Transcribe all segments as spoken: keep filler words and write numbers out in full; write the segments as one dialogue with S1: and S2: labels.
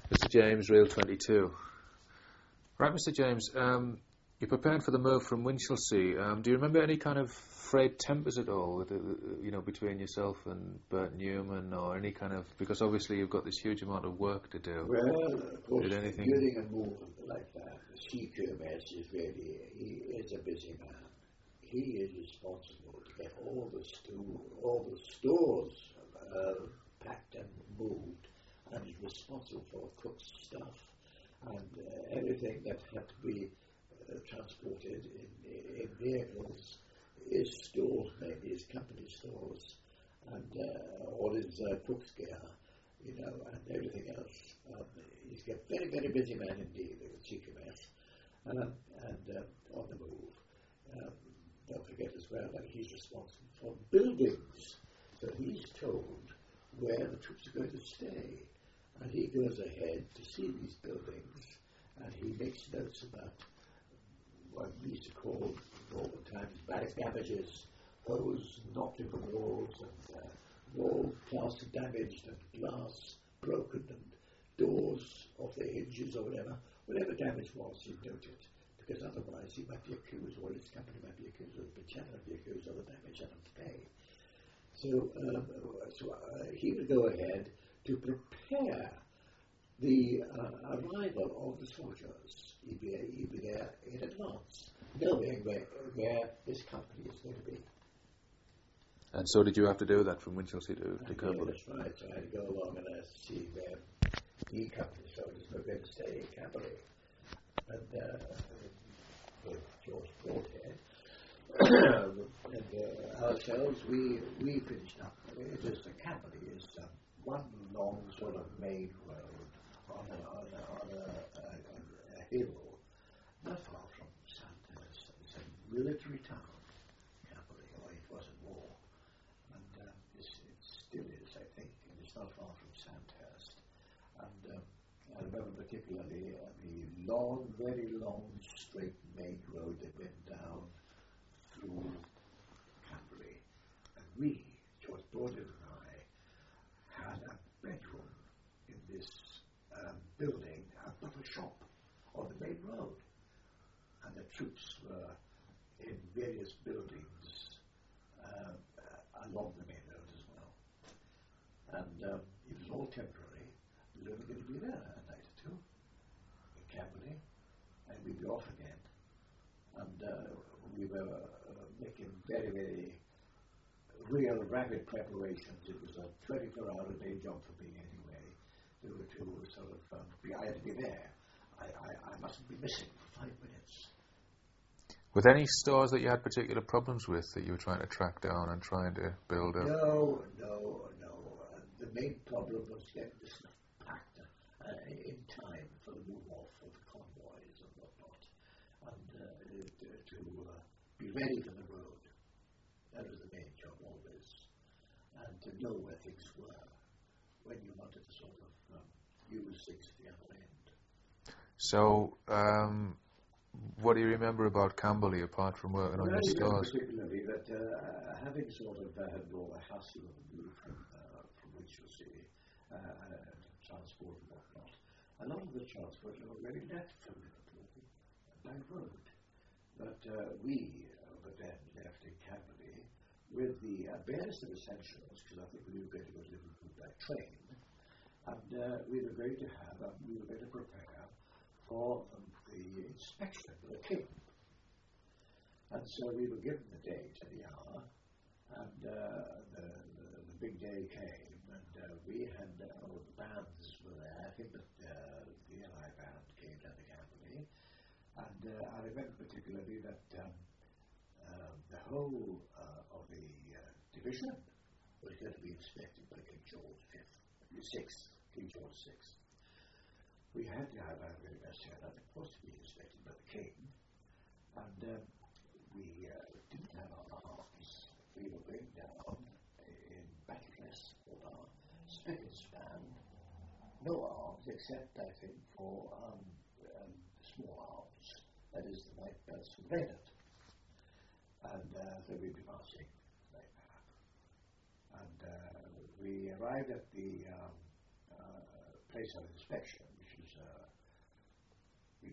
S1: Mister James, Reel twenty-two. Right, Mister James, um, you're preparing for the move from Winchelsea. Um, do you remember any kind of frayed tempers at all, with, uh, you know, between yourself and Bert Newman, or any kind of, because obviously you've got this huge amount of work to do.
S2: Well, of course,
S1: Did anything...
S2: during a move like that, the C Q M S is really, he is a busy man. He is responsible to get all the sto- all the stores uh, packed and moved, and he's responsible for cooked stuff and uh, everything that had to be uh, transported in, in vehicles. His stores, maybe his company stores, and uh, all his uh, cook's gear, you know, and everything else. Um, he's a very, very busy man indeed, the C Q M S, um, and uh, on the move. Um, don't forget as well that he's responsible for buildings, so he's told where the troops are going to stay, and he goes ahead to see these buildings, and he makes notes about what we used to call all the times barrack damages, holes knocked into the walls, and uh, wall plaster damaged, and glass broken, and doors off the hinges or whatever. Whatever damage was, he noted, because otherwise he might be accused, or his company might be accused, or the channel might be accused of the damage and to pay. So, um, so uh, he would go ahead to prepare the uh, arrival of the soldiers. He'd be, he'd be there in advance, knowing where, where this company is going to be.
S1: And so did you have to do that from Winchelsea to, to Camberley?
S2: Yeah, that's right. So I had to go along and uh, see where the company soldiers were going to stay in Camberley. And uh, with George Broadhead. and uh, ourselves, we we finished up. It is the Camberley is uh, one long sort of main road on a, on a, on a, a, a, a hill, not far from Sandhurst. It's a military town, Camberley, or it was in war, and uh, it's, it still is, I think, and it's not far from Sandhurst. And um, I remember particularly uh, the long, very long, straight main road that went down through Camberley. And we, George Broadhead and I, had a bedroom in this um, building, a little shop on the main road. And the troops were in various buildings uh, uh, along the main road as well. And um, it was all temporary. We were only going to be there a night or two in Camberley, and we'd be off again. And uh, we were uh, making very, very real rapid preparations. It was a twenty-four hour a day job for me anyway. There were to sort of um, be, I had to be there. I, I, I mustn't be missing for five minutes.
S1: Were there any stores that you had particular problems with that you were trying to track down and trying to build up?
S2: No, no, no. Uh, the main problem was getting this stuff packed uh, in time for the move off of the convoys and whatnot, and uh, to uh, be ready for the road. That was the main job always, and to know where things were when you wanted to sort of um, use things at the other end.
S1: So, um, what do you remember about Camberley apart from working
S2: well,
S1: on your stores?
S2: Particularly that uh, having sort of uh, had all the hassle of the move from, uh, from Winchelsea uh, and transport and whatnot, a lot of the transport was already left from Liverpool by road. But uh, we over then left in Camberley with the uh, barest of essentials, because I think we were going to go to Liverpool by train, and uh, we were going to have, um, we were going to prepare for um, the inspection of the king. And so we were given the date and the hour, and uh, the, the, the big day came, and uh, we had, uh, all the bands were there. I think that uh, the N I band came down to Camberley, and uh, I remember particularly that um, uh, the whole uh, of the uh, division was going to be inspected by King George the fifth, sixth, King George the sixth. We had to have our very best hair, and of course to be inspected by the king, and um, we uh, didn't have our arms. We were going down in battle dress with our spick and span, no arms except, I think, for um, um, small arms, that is the night belts from Reynard, and uh, so we'd be marching like that. And uh, we arrived at the um, uh, place of inspection, which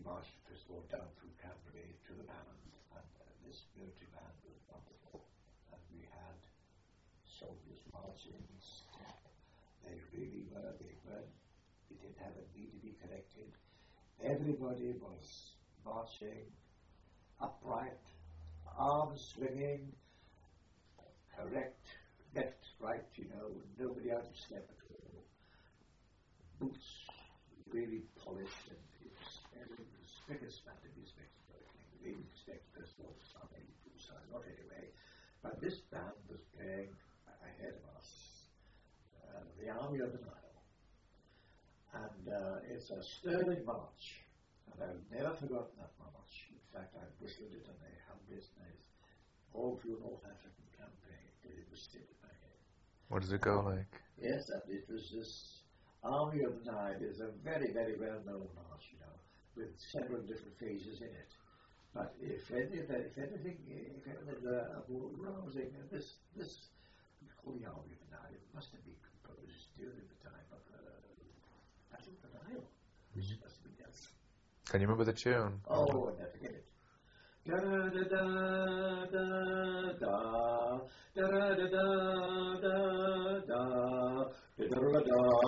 S2: marched, first of all, down through Canterbury to the band, and uh, this military band was wonderful. And we had soldiers marching in step. They really were, they weren't, we didn't have a need to be corrected. Everybody was marching upright, arms swinging, correct, left, right, you know, nobody out of step at all. Boots really polished, and it was, and it was spick and span to be expected for a king. They didn't expect first of all some eighty-two sign, not anyway. But this band was playing ahead of us, uh, the Army of the Nile. And uh, it's a sterling march. And I've never forgotten that march. In fact, I whistled it and they hummed it, and it's all through North African campaign. It was still in my head.
S1: What does it go like?
S2: Yes, and it was this Army of the Nile. Is a very, very well-known march, you know, with several different phases in it. But if any, if anything, if anything uh, more rousing, and this, this, we call the Army of the Nile, it must have been composed during the time of the Battle of the Nile, which must have been done.
S1: Can you remember the tune?
S2: Oh, I'll never forget it. Da da da da da da da da da da da da da da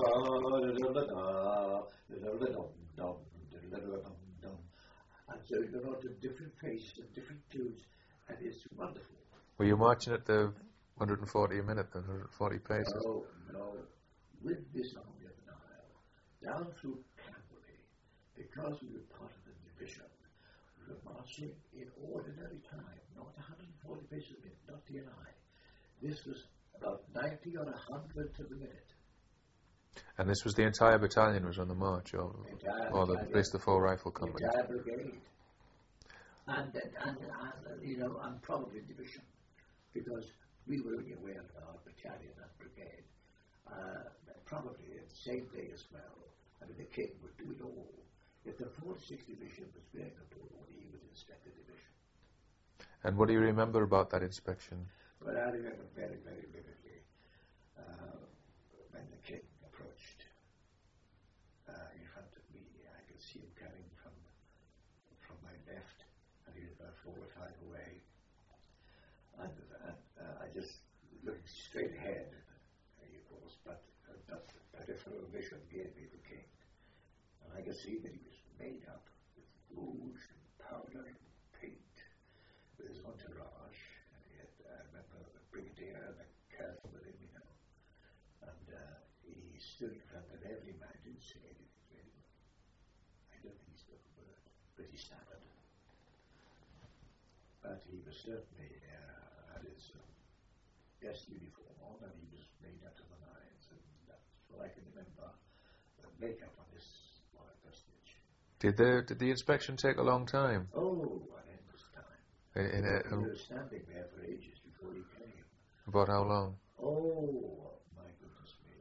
S2: da. And so you go on to different phases and different tunes, and it's wonderful.
S1: Were you marching at the one hundred forty a minute, the one hundred forty paces?
S2: No, no. With this Army of the Nile, down through Canterbury, because we were part of the division, we were marching in ordinary time, not one hundred forty paces a minute, not D and I. This was about ninety or one hundred to the minute.
S1: And this was the entire battalion was on the march, or,
S2: Entire
S1: or the,
S2: battalion.
S1: at least the four rifle companies?
S2: The entire brigade. And, and, and, and, you know, and probably division, because we were only aware of our battalion and brigade. Uh, probably at the same day as well. I mean, the king would do it all. If the forty-sixth Division was going abroad, he would inspect the division.
S1: And what do you remember about that inspection?
S2: But I remember very, very vividly uh, when the king approached uh, in front of me. I could see him coming from from my left, and he was about four or five away. And, and uh, I just looked straight ahead, of course, but uh, but peripheral vision gave me the king. And I could see that he was made up with rouge and powder and paint, with his entourage. And he had, I remember the brigadier and the colonel with him, you know. And uh, he stood in front of every man, didn't say anything to anyone. I don't think he spoke a word, but he stammered. But he was certainly uh, had his um, best uniform on, and he was made up to the nines, and that's what I can remember. The makeup on this one personage.
S1: Did the did the inspection take a long time?
S2: Oh, an endless time.
S1: In, in a,
S2: We
S1: um,
S2: were standing there for ages before he came.
S1: about how long?
S2: Oh, my goodness me.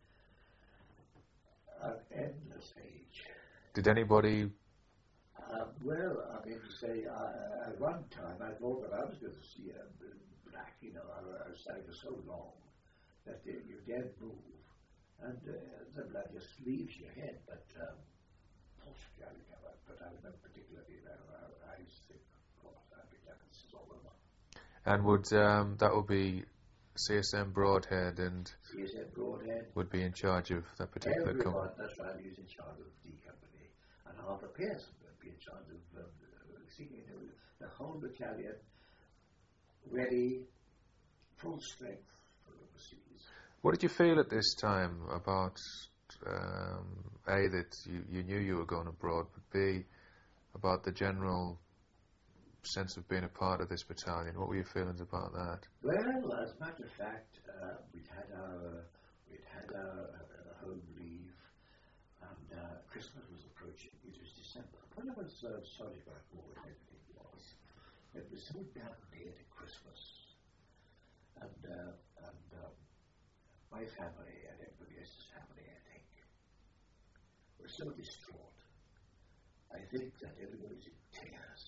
S2: An endless age.
S1: Did anybody?
S2: Uh, well, I mean to say, uh, at one time I thought that I was going to see a black, you know, I, I was standing for so long that uh, you daren't move, and uh, the blood just leaves your head, but um, possibly I remember, but I remember particularly that I, I used to think, God, I'd be glad this is all over.
S1: And would um, that would be C S M Broadhead and
S2: C S M Broadhead.
S1: would be in charge of that particular
S2: Everyone,
S1: company?
S2: that's right, he was in charge of D Company, and Arthur Pearson would be in charge of um, you know, the whole battalion ready, full strength for overseas.
S1: What did you feel at this time about um, A, that you, you knew you were going abroad, but B, about the general sense of being a part of this battalion? What were your feelings about that?
S2: Well, as a matter of fact, uh, we'd had our we'd had our uh, home leave, and uh, Christmas was approaching. It was December. What I was uh, sorry about more than anything was it was so damn near to Christmas, and uh, and um, my family and everybody else's family, I think, were so distraught. I think that everybody's in tears.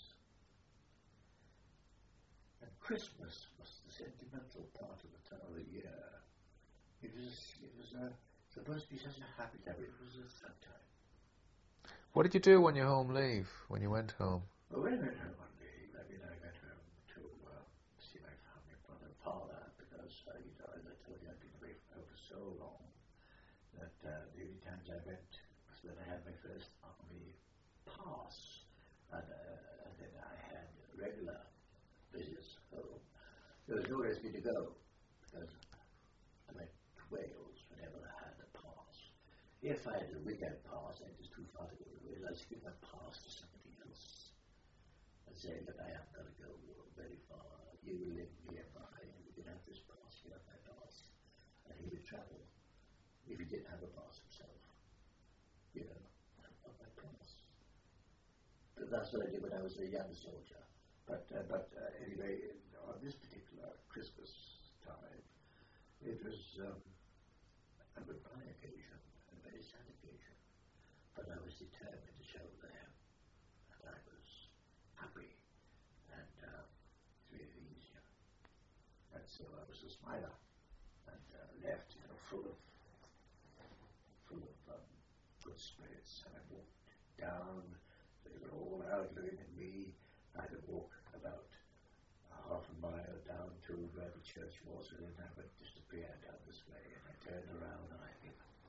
S2: And Christmas was the sentimental part of the time of the year. It was, it was uh, supposed to be such a happy time. It was a sad time.
S1: What did you do when you home leave, when you went home?
S2: Well, when I went home one day, I mean, I went home to uh, see my family, brother and father, because, uh, you know, as I told you, I'd been away from home for so long that uh, the only times I went was when I had my first army pass, and, uh, and then I had regular visits home. There was nowhere for me to go, because I went to Wales whenever I had a pass. If I had a weekend pass, it was too far to go to Wales. I'd give my pass to somebody else and say that I am going to go very far. You will live nearby, and you can have this pass, you have my pass. And he would travel if he didn't have a pass himself. You know, on my pass. But that's what I did when I was a young soldier. But, uh, but uh, anyway, on this particular Christmas time, it was um, a goodbye occasion, a very sad occasion. But I was determined to show them that I was happy and uh, it made it easier. And so I was a smiler and uh, left, you know, full of full of um, good spirits. And I walked down. They were all out looking at me. I had to walk about half a mile down to where the church was, and then I would disappear down this way. And I turned around and I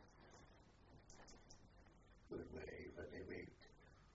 S2: would wave, and they waved.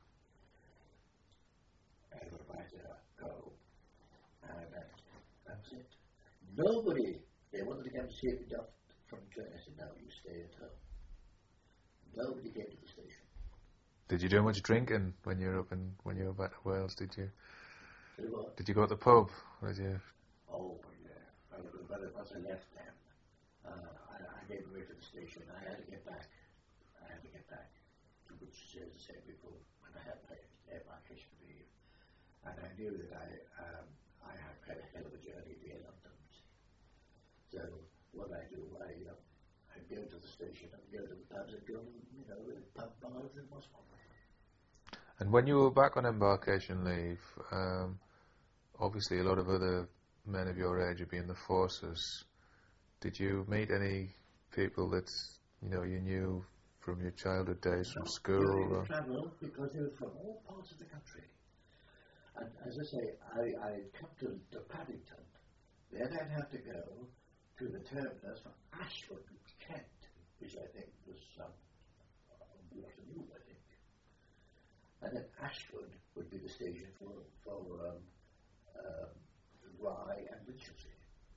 S2: And I would right to go. And that, that was it. Nobody, they wanted to come and see me off from the train. I said, no, you stay at home. Nobody came to the station.
S1: Did you do much drinking when you were up in when you were back to Wales? Did you?
S2: Did what?
S1: Did you go to the pub? Or did you?
S2: Oh yeah. Well, but once I left them, uh, I, I gave away to the station. I had to get back. I had to get back to which, as I said before, when I had my embarkation leave, and I knew that I um, I had quite a hell of a journey via London. So what I do, I uh, I go to the station and go to the pubs and go, you know, the pub bars in Moscow.
S1: And when you were back on embarkation leave, um, obviously a lot of other men of your age would be in the forces. Did you meet any people that, you know, you knew from your childhood days from
S2: No,
S1: school?
S2: They
S1: Or?
S2: would travel because they were from all parts of the country. And as I say, I, I'd come to, to Paddington, then I'd have to go to the terminus from Ashford, Kent, which I think was um, Waterloo, I think. And then Ashford would be the station for, for um, um, Rye and Winchelsea.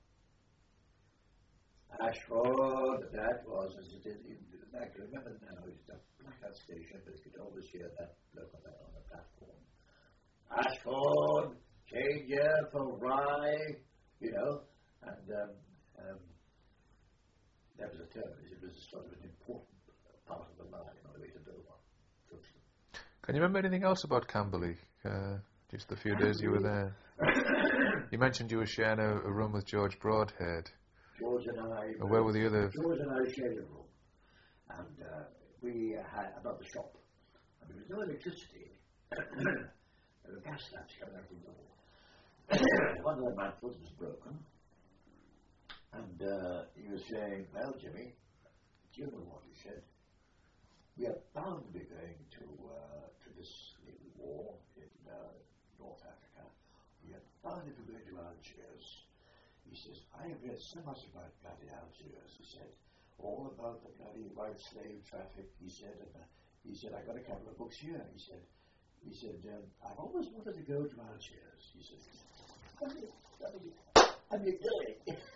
S2: Ashford, that was, as it is, I can remember now, it's a blackout station, but you could always hear that bloke on the, on the platform. Ashford, change here for Rye, you know, and um, um, that was a terminus. It was sort of an important part of the line on the way to Dover.
S1: Can you remember anything else about Camberley? Uh, just the few days you were there. You mentioned you were sharing a, a room with George Broadhead.
S2: George and I.
S1: And where were the other?
S2: George and I shared a room, and uh, we had about the shop. I mean, there was no electricity. There were gas lamps coming out of the door. One of the mantles was broken, and uh, he was saying, "Well, Jimmy, do you know what?" he said. "We are bound to be going to uh, to this little war in uh, North Africa. We are bound to be going to Algiers." He says, "I have read so much about bloody Algiers," he said, "all about the bloody white slave traffic," he said, and uh, he said, "I got a couple of books here," he said. He said, um, "I've always wanted to go to Algiers," he said. "What are you doing?"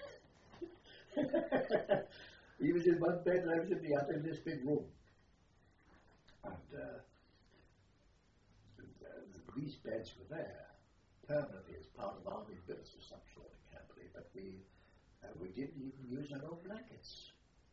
S2: He was in one bed and I was in the other in this big room. And uh, these beds were there permanently as part of army billets of some sort in Camberley, but we uh, we didn't even use our own blankets.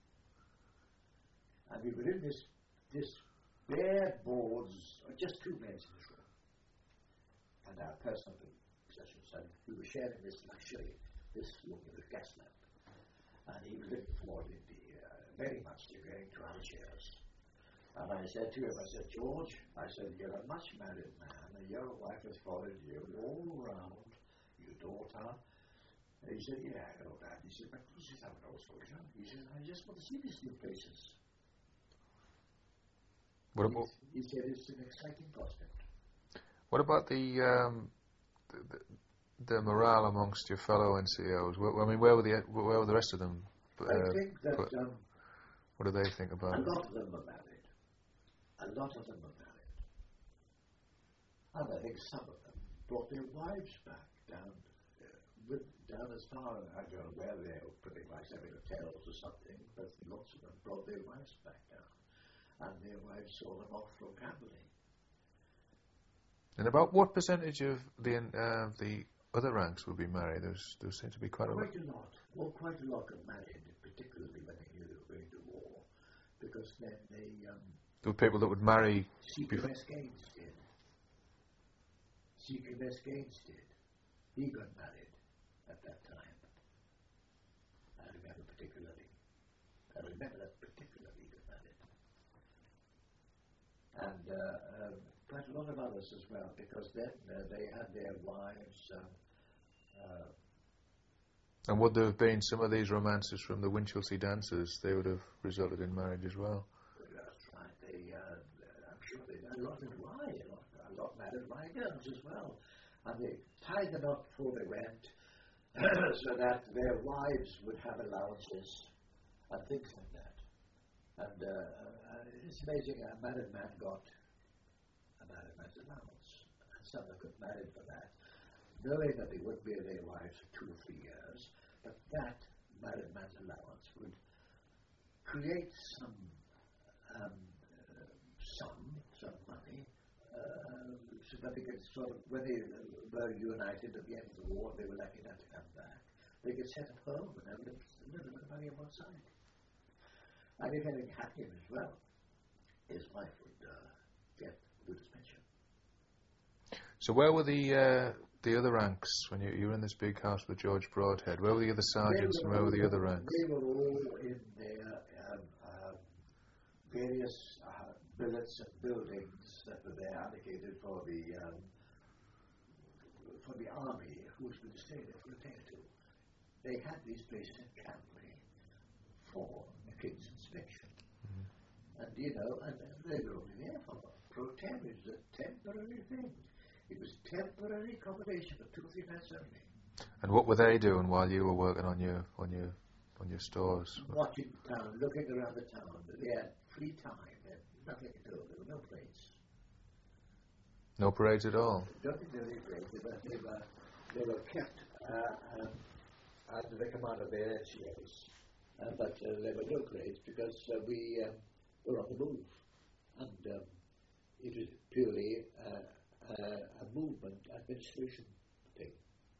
S2: And we were in this this bare boards, or just two beds in this room, and our personal possessions. And we were sharing this luxury, this room with a gas lamp. And he was looking forward indeed, uh, very much to going to Algiers. And I said to him, I said, "George," I said, "you're a much married man, and your wife has followed you all around, your daughter." And he said, "Yeah, I know that." He said, "But he says, I'm an old soldier." He said, "I just want to see these new places."
S1: What about,
S2: He said it's an exciting prospect.
S1: what about the, um, the, the morale amongst your fellow N C Os? Where, I mean, where were the where were the rest of them? Uh,
S2: I think that
S1: put,
S2: um,
S1: what do they think about
S2: a
S1: it?
S2: lot of them are married. A lot of them are married. And I think some of them brought their wives back down, uh, with, down as far, I don't know where they were pretty much having hotels or something, but lots of them brought their wives back down. And their wives saw them off from Camberley.
S1: And about what percentage of the uh, the other ranks would be married? There's, there seems to be quite a lot.
S2: Quite a lot. Well, quite a lot got married, particularly when they knew they were going to war, because then they... Um,
S1: There were people that would marry...
S2: C Q S Gaines did. C Q S Gaines did. He got married at that time. I remember particularly. I remember that particularly he got married. And uh, um, quite a lot of others as well, because then uh, they had their wives... Um, uh,
S1: And would there have been some of these romances from the Winchelsea dances? They would have resulted in marriage as well.
S2: That's right. They, uh, I'm sure they a lot of wine, a lot, a lot married wine girls as well, and they tied them up before they went, so that their wives would have allowances and things like that. And uh, uh, it's amazing. A married man got a married man's allowance, and some got married for that, knowing that they would be their wives for two or three years, but that married man's allowance would create some um, uh, some some money, uh, so that they could sort of, when they were united at the end of the war, they were lucky enough to come back, they could set up home and have a little, little bit of money on one side. And if anything happened as well, his wife would uh, get Buddha's pension.
S1: So where were the uh, the other ranks when you, you were in this big house with George Broadhead? Where were the other sergeants and where were the other ranks?
S2: They were all in their um, uh, various uh, billets and buildings that were there allocated for the um, for the army who was going to stay there for a day or two. They had these places in Camberley for the king's inspection. Mm-hmm. And you know, and they were only there for pro tem. It was a temporary thing. It was temporary accommodation for two or three months only.
S1: And what were they doing while you were working on your on your on your stores?
S2: Watching the town, looking around the town. They had free time. They had nothing to do. There were no parades.
S1: No parades at all?
S2: Nothing to do. They were, they were, they were kept uh, um, under the command of their N C Os. Uh, but uh, there were no parades because uh, we um, were on the move. And um, it was purely uh, uh, a movement administration thing.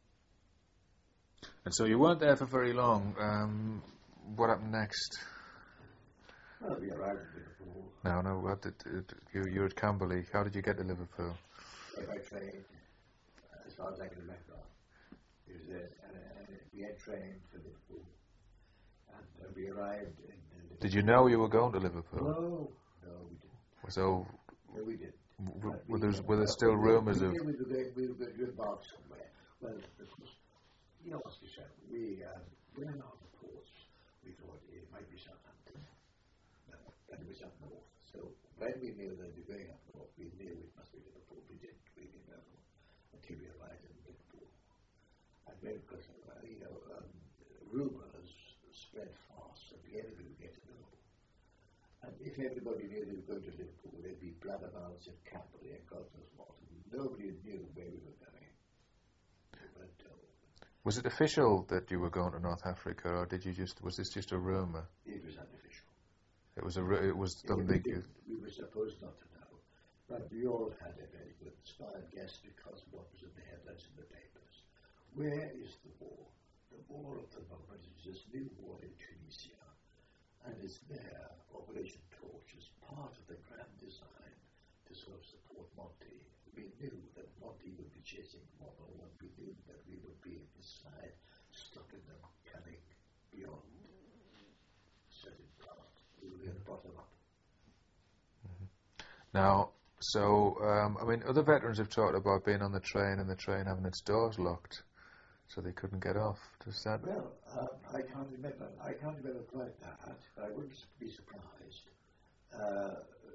S1: And so you weren't there for very long. Um, what happened next?
S2: Well, we arrived in Liverpool.
S1: No, no. What did, did, you you were at Camberley. How did you get to Liverpool?
S2: By train, uh, as far as I can remember. It was a, uh, we had train for Liverpool, and uh, we arrived in. Uh,
S1: did you know you were going to Liverpool?
S2: No, no, we didn't.
S1: So.
S2: No, we didn't.
S1: W- were, there, were there still rumours of?
S2: We were going, we were going to embark somewhere. Well, because, you know, as we said, we um, went on the course. We thought it might be Southampton, no, and it was up north. So when we knew that we were going up north, we knew it must be Liverpool. We didn't really know until we arrived in Liverpool. And then, because uh, you know, um, rumours spread fast, and the enemy would get to know. And if everybody knew they were going to Liverpool, there'd be blood amounts in Camberley and God knows what. Nobody knew where we were going. We weren't told.
S1: Was it official that you were going to North Africa, or did you just? Was this just a rumour?
S2: It was unofficial.
S1: It was a. It was something.
S2: We, did, we were supposed not to know, but we all had a very good inspired guess because of what was in the headlines in the papers. Where is the war? The war of the moment is this new war in Tunisia. And it's there, Operation Torch, is part of the grand design to sort of support Monty. We knew that Monty would be chasing Mono, and we knew that we would be inside, stopping them coming beyond certain path. We were at the bottom up.
S1: Mm-hmm. Now, so, um, I mean, other veterans have talked about being on the train and the train having its doors locked, so they couldn't get off. Does that?
S2: Well, um, I can't remember. I can't remember quite that, but I wouldn't be surprised. Uh, you know,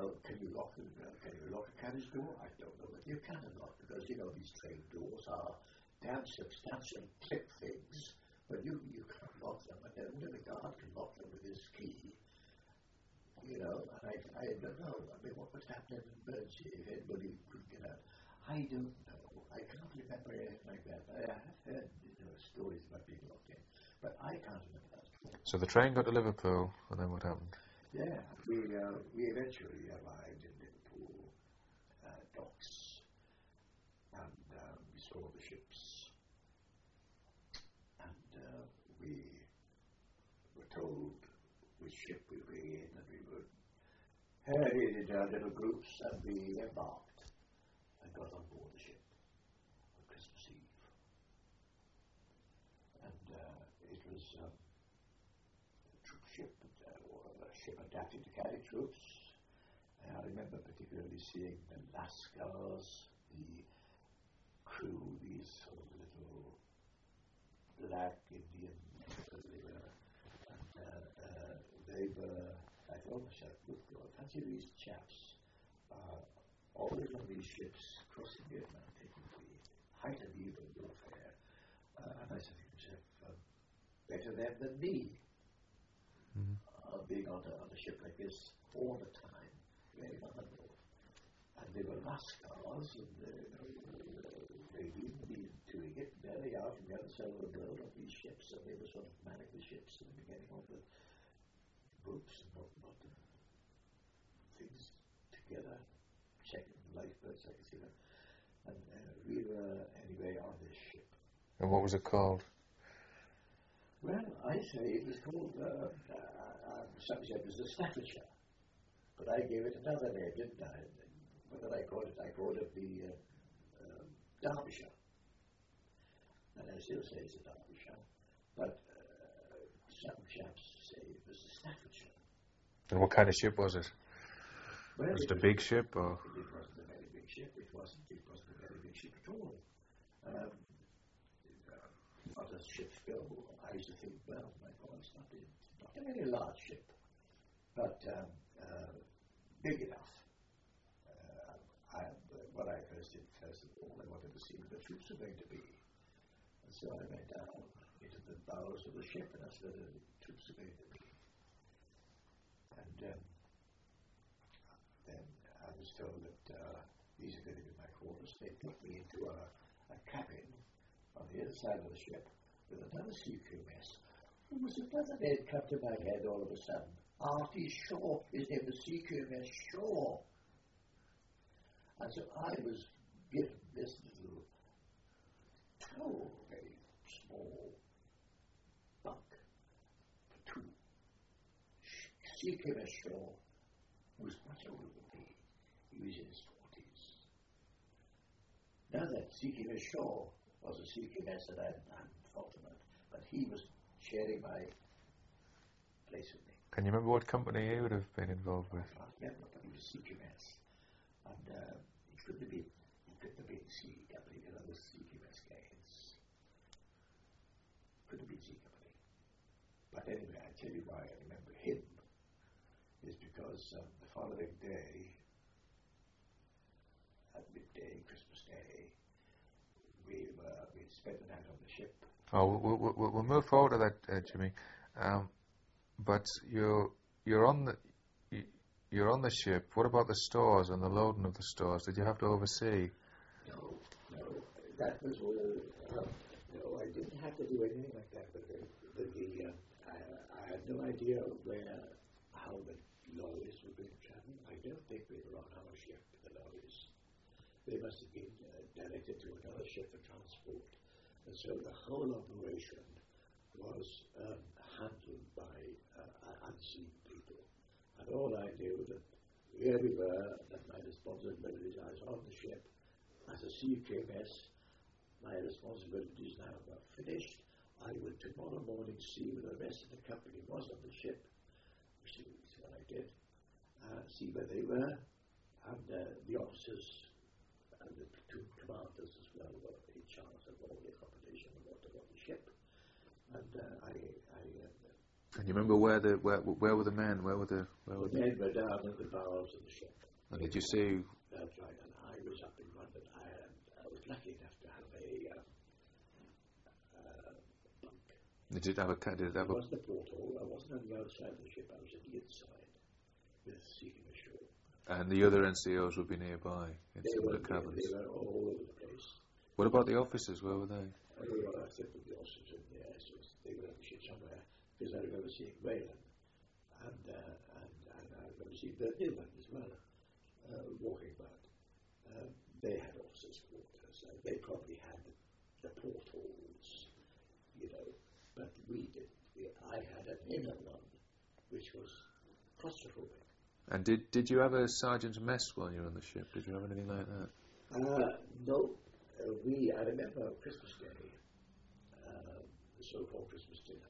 S2: well, can you lock the, uh, can you lock a carriage door? I don't know whether you can or not, because, you know, these train doors are damn substantial clip things, but you, you can't lock them, and only the guard can lock them with his key. You know, and I, I don't know. I mean, what would happen in Bernsey if anybody could get out? I don't know. I can't remember anything like that. I have heard, you know, stories about people locked in, but I can't remember that.
S1: So the train got to Liverpool, and then what happened?
S2: Yeah, we uh, we eventually arrived in Liverpool uh, docks, and uh, we saw the ships, and uh, we were told which ship we were in, and we were headed into our little groups, and we embarked and got on board the ship on Christmas Eve, and uh, it was um, a troop ship. Ship adapted to carry troops. And I remember particularly seeing the Lascars, the crew, these sort of little black Indian, they were, and uh, uh, they were, I thought myself, good God, fancy these chaps, uh, always on these ships crossing the Atlantic in the height of evil warfare, uh, and I said to myself, um, better them than me.
S1: Mm-hmm.
S2: Uh, being on a, on a ship like this all the time, very vulnerable. And they were Lascars, and uh, you know, they'd even been doing it. There they are from the other side of the world on these ships, and they were sort of manning the ships and getting all the ropes and whatnot, and things together, checking the lifeboats, I could see them. And uh, we were, anyway, on this ship.
S1: And what was it called?
S2: Well, I say it was called, uh, uh, some said it was the Staffordshire, but I gave it another name, didn't I? What did I call it? I called it the uh, um, Derbyshire, and I still say it's the Derbyshire, but uh, some chaps say it was the Staffordshire.
S1: And what kind of ship was it?
S2: Well,
S1: was it,
S2: it
S1: a
S2: was,
S1: big ship, or?
S2: It wasn't a very big ship. It wasn't. It wasn't a very big ship at all. Um, Not as ships go, I used to think, well, my God, it's not a, not a very large ship, but um, uh, big enough. Uh, I, what I first did, first of all, I wanted to see where the troops were going to be. And so I went down into the bowels of the ship, and that's where the troops were going to be. And um, then I was told that uh, these are going to be my quarters. They put me into a, a cabin on the other side of the ship with another C Q M S. Who was another name come to my head all of a sudden? Artie Shaw. His name was C Q M S Shaw. And so I was given this little towel, very small bunk for two. C Q M S Shaw was much older than me. He was in his forties. Now that C Q M S Shaw was a C Q M S that I hadn't thought about, but he was sharing my place with me.
S1: Can you remember what company he would have been involved with?
S2: I can't remember, but he was C Q M S. And uh, it couldn't have been, it couldn't have been C Company, you know, the C Q M S guys. Couldn't have been C Company. But anyway, I tell you why I remember him, is because um, the following day, at midday, Christmas Day, we were, we'd spent the night on the ship.
S1: Oh, we'll, we'll, we'll move forward to that, uh, Jimmy. Um, but you're you're on the you, you're on the ship. What about the stores and the loading of the stores? Did you have to oversee?
S2: No, no, that was all. Um, no, I didn't have to do anything like that. But the, the, the uh, I, I had no idea where, how the lorries were being traveled. I don't think they were on our ship, the lorries. They must have been uh, directed to another ship for transport. And so the whole operation was um, handled by uh, unseen people. And all I knew that here we were, that my responsibilities, I was on the ship as a C Q M S. My responsibilities now were finished. I would tomorrow morning see where the rest of the company was on the ship, which is what I did, uh, see where they were, and uh, the officers and the platoon commanders as well were in charge of all the accommodation and what on the ship. And uh, I, I uh,
S1: And you remember where the where where were the men? Where were the where were
S2: The men were down in the bowels of the ship.
S1: And did you see?
S2: That's right, and I was up in London. I, I was lucky enough to have a um, uh, bunk.
S1: Did it have a ca- did it have
S2: It
S1: a?
S2: wasn't a porthole. I wasn't on the outside of the ship. I was on the inside, with seeking ashore.
S1: And the other N C Os would be nearby in
S2: They
S1: some
S2: were,
S1: of the cabins.
S2: they were all over the place.
S1: What about the officers? Where were they?
S2: I don't know what I said with the officers in there. So they were on the ship somewhere. Because I remember seeing Whalen. And, uh, and, and I remember seeing Bert Newman as well, uh, walking about. Uh, they had officers' quarters. Uh, they probably had the portholes, you know. But we didn't. We, I had an inner one, which was claustrophobic.
S1: And did did you have a sergeant's mess while you were on the ship? Did you have anything like that?
S2: Uh, no. Uh, we, I remember Christmas Day, uh, the so-called Christmas dinner.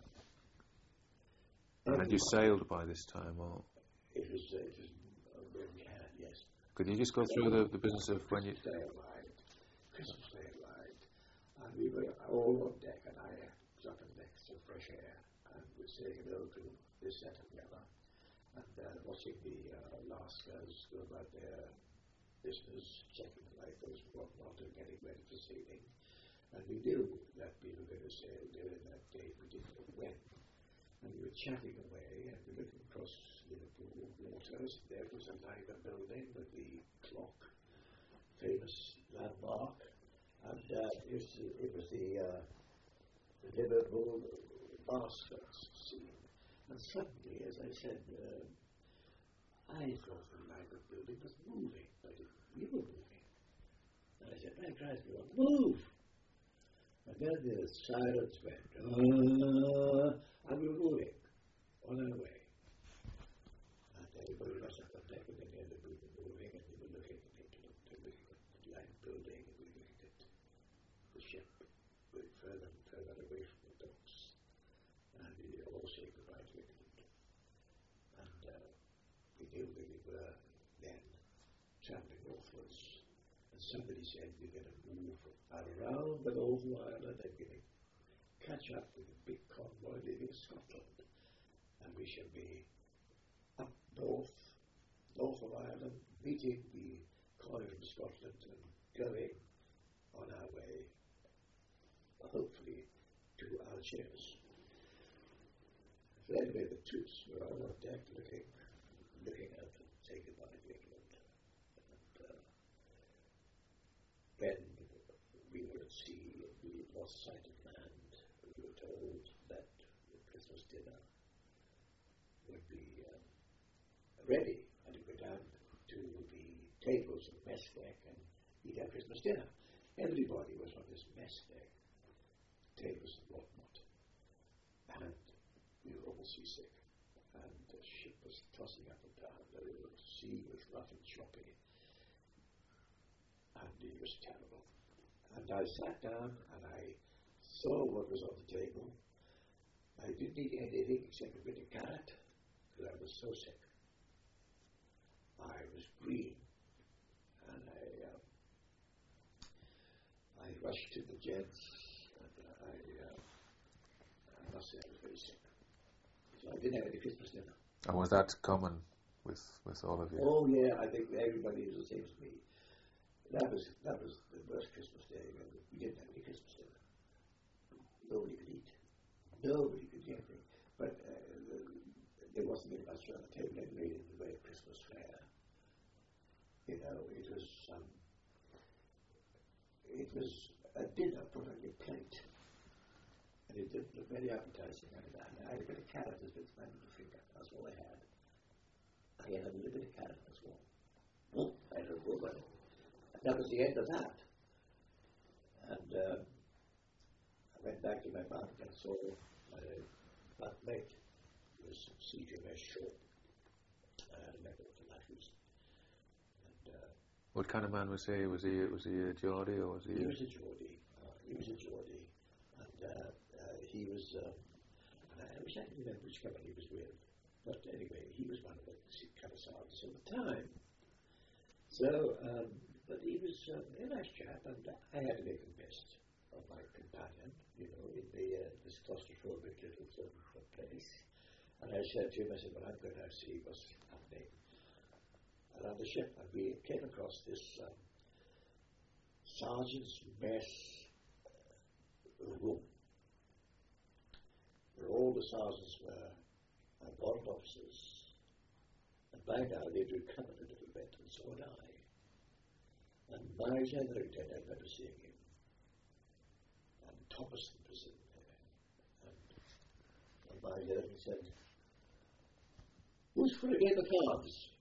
S1: And had you sailed by this time, or
S2: It was, uh, it was uh, when we had, yes.
S1: could you just go through the, the business of when you?
S2: Christmas Day arrived. Christmas Day arrived, and we were all on deck, and I was up on deck for fresh air, and was saying hello to this set and the other, and uh, watching the uh, Lascars go about their business, checking the lighters and whatnot, and getting ready for sailing. And we knew that we were going to sail during that day, we didn't know when. And we were chatting away, and we were looking across Liverpool waters. There was a Liver building with the clock, famous landmark, and uh, it was it was the, uh, the Liverpool Masters scene. And suddenly, as I said, uh, I thought the Liver building was moving, but it, we were moving. And I said, "My Christ, we won't move." And then the silence went, uh, and we were moving on our way. And everybody was up on deck, and then the other group were moving, and we were looking, and they looked, and looking at the line building, and we were looking at the ship going further and further away from the docks. And we all said goodbye to England. And uh, we knew that we were then travelling northwards. And somebody said, we're going to move around the Northern Ireland and going to catch up with a big convoy leaving Scotland. And we shall be up north, north of Ireland, meeting the convoy from Scotland and going on our way, hopefully, to Algiers. So anyway, the troops were all on deck looking, looking out and saying goodbye to England. And uh, when we were at sea and we lost sight of land, we were told that the Christmas dinner would be um, ready, and we go down to the tables of mess deck and eat our Christmas dinner. Everybody was on this mess deck, tables and whatnot, and we were all seasick, and the ship was tossing up and down, the sea was rough and choppy, and it was terrible. And I sat down and I saw what was on the table. I didn't eat anything except a bit of carrot, because I was so sick. I was green, and I um, I rushed to the gents, and I, uh, I must say I was very sick. So I didn't have any Christmas dinner.
S1: And was that common with with all of you?
S2: Oh yeah, I think everybody was the same as me. That was that was the worst Christmas day. We didn't have any Christmas dinner. Nobody could eat. Nobody could eat anything. But uh, the, there wasn't very much on the table anyway in the way of Christmas fare. You know, it was um, it was a dinner put on your plate, and it didn't look very appetizing. I mean, I had a bit of carrot as bit of my little finger. That's all I had. I had a little bit of carrot. That's all. Oh, I had a good one. That was the end of that. And uh, I went back to my bunk and saw my bunkmate was C J M S Shaw. I remember for that reason. And, uh,
S1: What kind of man was he? Was he was he a Geordie or was he?
S2: He
S1: a...
S2: was a Geordie. Uh, he was a Geordie, and uh, uh, he was. Um, and I wish I could remember which company he was with, but anyway, he was one of the kind of sergeants at the time. So. Um, But he was um, a nice chap, and I had to make the best of my companion, you know, in the, uh, this claustrophobic little sort of place. And I said to him, I said, well, I'm going to see what's happening around the ship. And we came across this um, sergeant's mess room, where all the sergeants were uh, warrant officers. And by now they'd recovered a little bit, and so had I. And Major Henriette, I remember seeing him. And Thomas was in there. And, and Major said, who's for a game of cards?